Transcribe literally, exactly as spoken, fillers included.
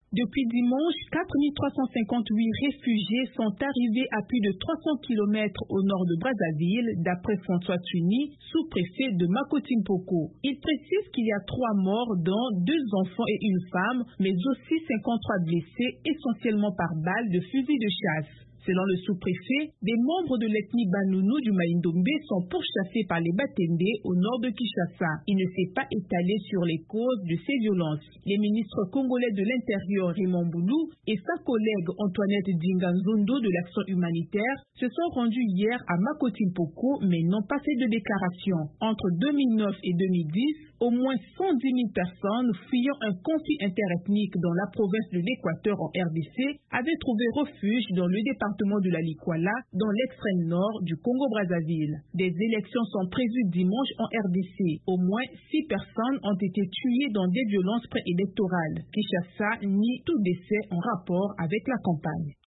Depuis dimanche, quatre mille trois cent cinquante-huit réfugiés sont arrivés à plus de trois cents kilomètres au nord de Brazzaville, d'après François Tuni, sous-préfet de Makoti-Mpoko. Il précise qu'il y a trois morts, dont deux enfants et une femme, mais aussi cinquante-trois blessés, essentiellement par balles de fusil de chasse. Selon le sous-préfet, des membres de l'ethnie Banounou du Maïndombe sont pourchassés par les Batende au nord de Kinshasa. Il ne s'est pas étalé sur les causes de ces violences. Les ministres congolais de l'Intérieur Raymond Boulou et sa collègue Antoinette Dinganzondo de l'Action humanitaire se sont rendus hier à Makoti-Mpoko mais n'ont pas fait de déclaration. Entre deux mille neuf et deux mille dix, au moins cent dix mille personnes fuyant un conflit interethnique dans la province de l'Équateur en R D C avaient trouvé refuge dans le département de la Likwala, dans l'extrême nord du Congo-Brazzaville. Des élections sont prévues dimanche en R D C. Au moins six personnes ont été tuées dans des violences préélectorales. Kinshasa nie tout décès en rapport avec la campagne.